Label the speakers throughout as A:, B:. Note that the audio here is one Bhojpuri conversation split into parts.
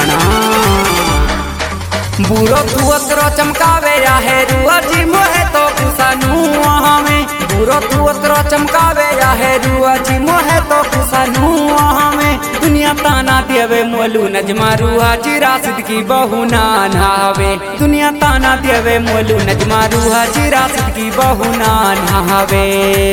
A: जाना। बुरो तुअतरो चमकावे रहे रुआ जी मोहे तो कुसनु हमें। बुरो तुअतरो चमकावे रहे रुआ जी मोहे तो कुसनु हमें। दुनिया ताना देवे मोलू नजमा रुआ जी राशिद की बहू ना नहावे। दुनिया ताना देवे मोलू नजमा रुआ जी राशिद की बहू ना नहावे।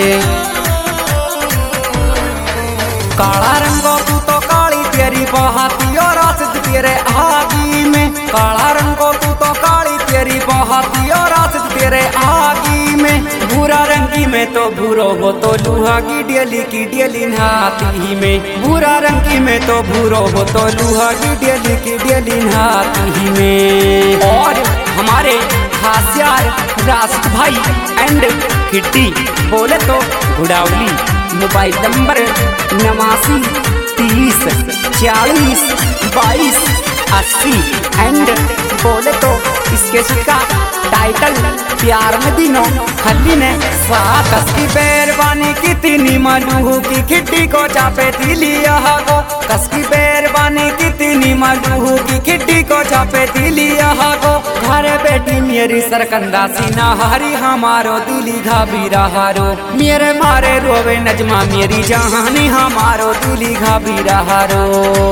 A: काला रंगो तू तो काली तेरी बहाती और राशिद तेरे आगी में। काला रंगो तू तो काली तेरी बहाती और राशिद तेरे आगी में। भूरा रंगी में तो भूरो हो तो लूहा की डेली नहाती में। भूरा रंगी में तो भूरो हो तो लूहा की डेली नहाती में। और हमारे खास यार राशिद भाई एंड किट्टी बोले तो गुड़ावली। मोबाइल नंबर 89 30 40 22 80 एंड बोले तो इसके का टाइटल प्यार में दिनों खल्ली ने साथ। कसकी बेरबानी कितनी मलूह की खिड्डी को चापे दिलिया गो। कसकी बेरबानी कितनी मलूह की खिड्डी को चापे दिलिया गो। घरे बेटी मेरी सरकंदा सीना हारी हमारो दिली घाबी रहारो। मेरे मारे रोवे नजमा मेरी जहानी हमारो दिली घाबी रहारो।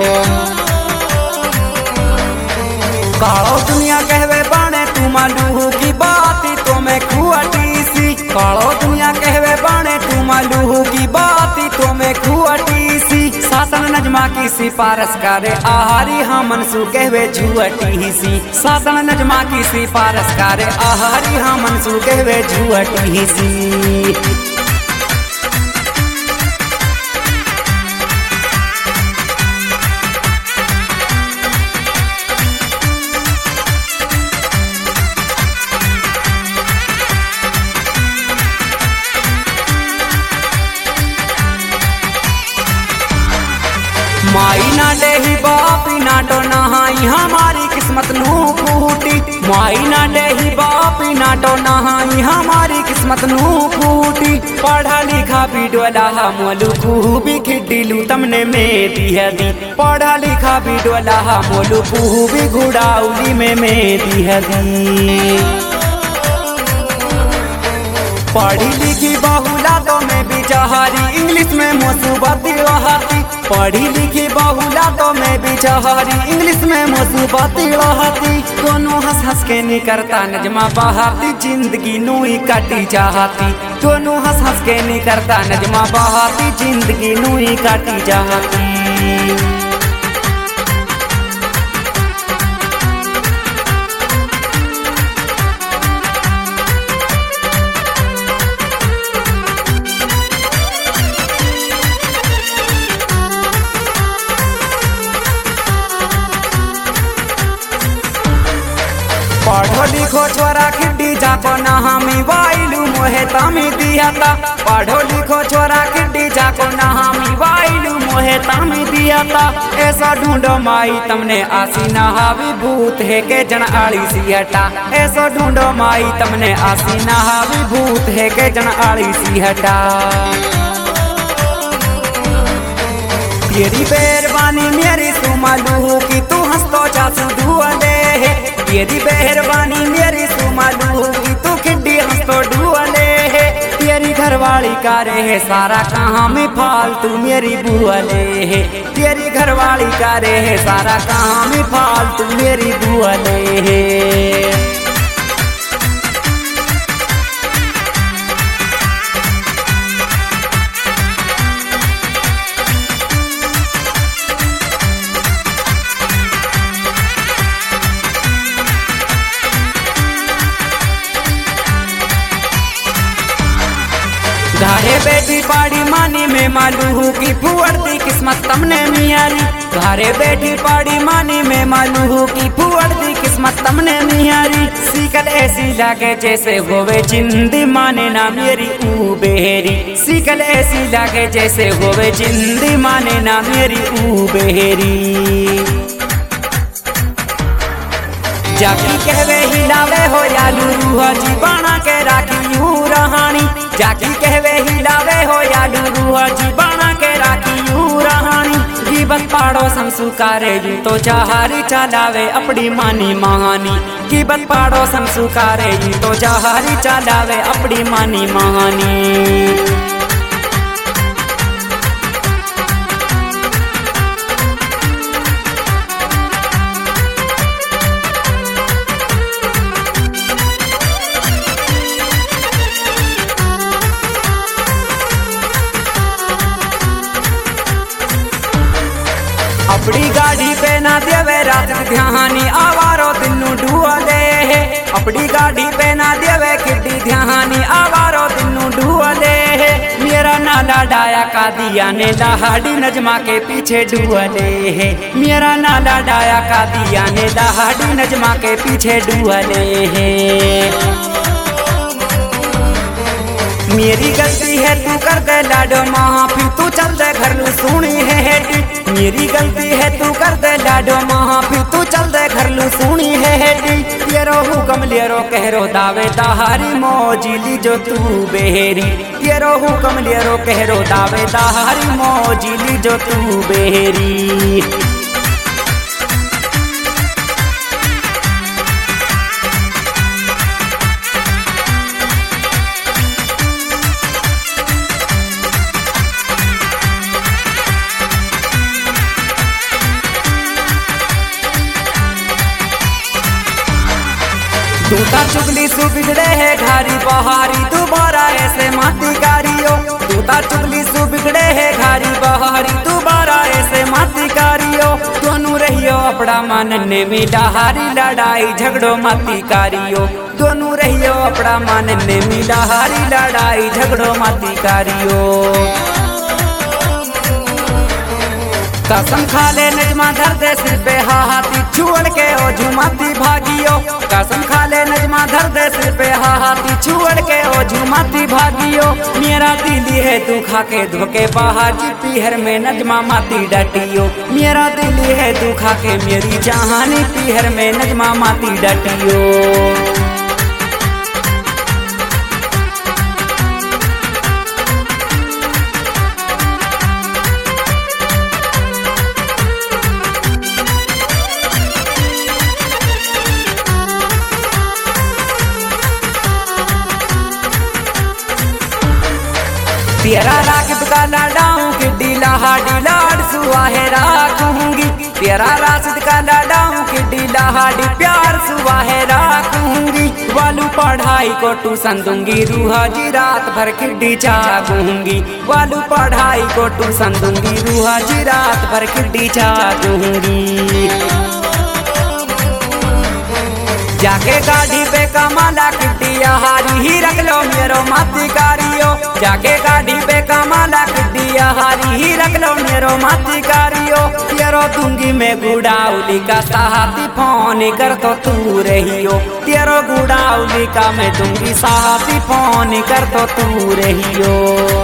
A: कालो दुनिया कहवे बाणे तू मालूह की बात तो मैं खुआटी सी। कालो दुनिया कहवे बाणे तू मालूह की बात तो मैं खुआटी सी। शासन नजमा की सिफारिश करे आहारी हम मनसू कहवे झुअटी सी। शासन नजमा की सिफारिश करे आहारी हम मनसू कहवे झुअटी सी। माई ना डेही बापी नाटो नहाई हमारी किस्मत नू फूटी। माई ना डेही बापी नाटो नहाई हमारी किस्मत नू फूटी। पढ़ा लिखा भी डोला मोलू खूबी खिड्डीलू तमने में दिया दी। पढ़ा लिखा भी डोला मोलू खूबी गुड़ाउली में दिया दी। पढ़ी लिखी बहुला तो मैं बिचारी इंग्लिश में मुसीबती रहती। पढ़ी लिखी बहुला तो मैं बिचारी इंग्लिश में मुसीबती रहती। दोनों हंस हंस के नहीं करता नजमा बहाती जिंदगी नूई काटी चाहती। दोनों हंस हंस के नहीं करता नजमा बहाती जिंदगी नूई काटी चाहती। पढ़ो लिखो छोरा खिड्डी जाको नहामी वाइलू मोहे तामी दिया था। पढ़ो लिखो छोरा खिड्डी जाको नहामी वाइलू मोहे तामी दिया था। ऐसा ढूंढो माई तमने आसी नहावी भूत है के जन आड़ी सी हटा। ऐसा ढूंढो माई तमने आसी नहावी भूत है के जन आड़ी सी हटा। तेरी बेरबानी मेरी तू मालूह की तू हंस तो चासू धुआ दे। तेरी बेरबानी मेरी तू मालूह की तू खिड्डी हंस तो धुआ दे। तेरी घरवाली का रे सारा कहाँ में फालतू मेरी बुआ ले। तेरी घरवाली का रे सारा कहाँ में फालतू मेरी बुआ ले। घरे बेटी पाड़ी मानी में मालूह की फुअड़ती किस्मत तमने मियारी। घरे बेटी पाड़ी मानी में मालूह की फुअड़ती किस्मत तमने मियारी। सीकल ऐसी लागे जैसे होवे जिंदी माने ना मेरी ऊ बेहरी। सीकल ऐसी लागे जैसे होवे जिंदी माने ना मेरी ऊ बेहरी। जाकी कहवे हिलावे हो यालू रूहा जी बना के राखी यूं रहानी। जाकी कहवे हिलावे हो यालू रूहा जी बना के राखी यूं रहानी। बस पाड़ो संसुकारे यूं तो जहारी चलावे अपनी मानी महानी की बस पाड़ो संसुकारे यूं तो जहारी चलावे अपनी मानी महानी। अपनी गाड़ी पे ना देवे रात ध्यानी आवारो दिनू ढूले है। अपनी गाड़ी पे ना देवे किड्डी ध्यानी आवारो दिनू ढूले है। मेरा नाला डाया का दिया ने दहाड़ी नजमा के पीछे ढूले है। मेरा नाला डाया का दिया ने दहाड़ी नजमा के पीछे ढूले है। मेरी गलती है तू कर दे लाडो माफी तू चल दे घर लू सुनी है हेटी। मेरी गलती है तू कर दे लाडो माफी तू चल दे घर लू सुनी है हेटी। तेरो हुक्म लेरो कहरो दावे दहारी मौजिली जो तू बेहरी। तेरो हुक्म लेरो कहरो दावे दहारी मौजिली जो तू बेहरी। तूता चुगली सु बिगड़े है घारी बहारी दोबारा ऐसे माती कारियो। तूता चुगली सु बिगड़े है घारी बहारी दोबारा ऐसे माती कारियो। दोनों रहियो अपना मानने में डहारी लड़ाई झगड़ो माती कारियो। दोनों रहियो अपना मानने में डहारी लड़ाई झगड़ो माती कारियो। कसम खा ले नजमा धर दे सिर पे हाथी छुअड़ के ओ झुमाती भागियो। कसम खा ले नजमा धर दे सिर पे हाथी छुअड़ के ओ झुमाती भागियो। मेरा दिल है तू खा के धोके बाहर पीहर में नजमा माती डटियो। मेरा दिल है तू खा के मेरी जहानी पीहर में नजमा माती डटियो। तेरा राकिब का लाडाऊं किड्डी लाहाडी लाड सुवाहे राखूंगी। तेरा राशिद का लाडाऊं किड्डी लाहाडी प्यार सुवाहे राखूंगी। वालू पढ़ाई को ट्यूशन दूंगी रूहा जी रात भर किड्डी चाहूंगी। वालू पढ़ाई को ट्यूशन दूंगी रूहा जी रात भर किड्डी चाहूंगी। जाके गाड़ी पे कमाला किड्डिया हारी ही रख लो मेरो माती कारियो। जाके गाड़ी पे कमाला किड्डिया हारी ही रख लो मेरो माती कारियो। तेरो दूंगी मैं गुड़ाउली का साथी फोन कर तो तू रहियो। तेरो गुड़ाउली का मैं दूंगी साथी फोन कर तो तू रहियो।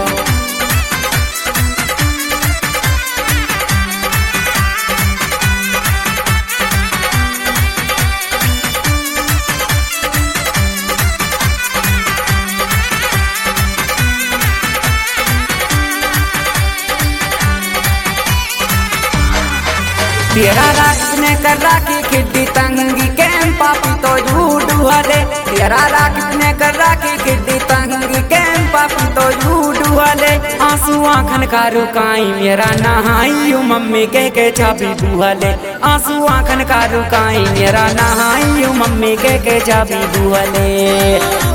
A: तेरा राकिब ने कर राखी किड्डी तंगी कैम पापी तो झूठ हले। तेरा राकिब ने कर राखी किड्डी तंगी कैम पापी तो झूठ हले। आंसू आंखन का रुकाई मेरा नहाई मम्मी के चाबी बुहले। आंसू आंखन का रुकाई मेरा नहाई मम्मी के चाबी बुहले।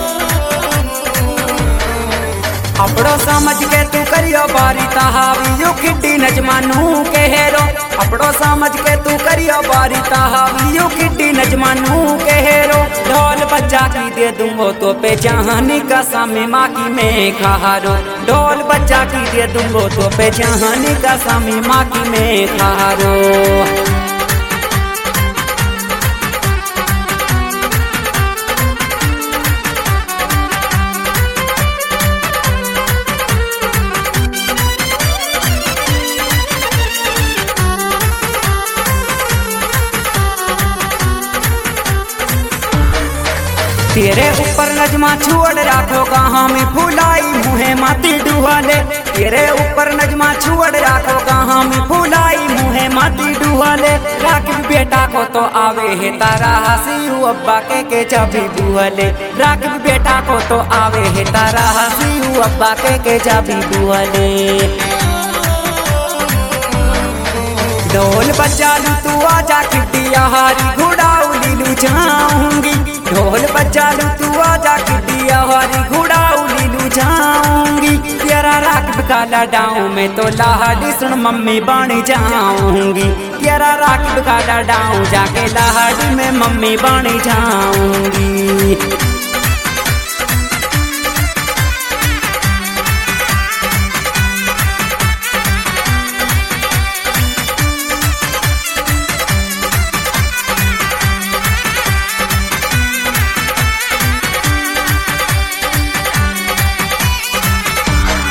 A: अपड़ो समझ के तू करियो बारी तहावी यू किड्डी नजमानू के हेरो। अपड़ो समझ के तू करियो बारी तहावी यू किड्डी नजमानू के हेरो। ढोल बच्चा की दे दूंगो तो पे जहानी का सामी माँ की में खारो। ढोल बच्चा की दे दूंगो तो पे जहानी का सामी माँ की में खारो। तेरे ऊपर नजमा छोड़ राखो कहाँ में फुलाई मुहे माती डुहाले। तेरे ऊपर नजमा छुअड़ राखो कहाँ में फुलाई मुहे माटी डुहले राखी बेटा को तो आवे है तारा हसी अब्बा के चाबी बुहले राखी बेटा को तो आवे है तारा हसी अब्बा के चाबी बुहले ढोल बजा लू तू आजा किटिया हारी घुड़ाऊ लीलू जाऊंगी ढोल बजा लू तू आजा किटिया हारी घुड़ाऊ लीलू जाऊंगी तेरा राख काला डाऊं मैं तो लाहड़ी सुन मम्मी बाणी जाऊंगी तेरा राख काला डाऊं जाके लाहड़ी में मम्मी बाणी जाऊंगी।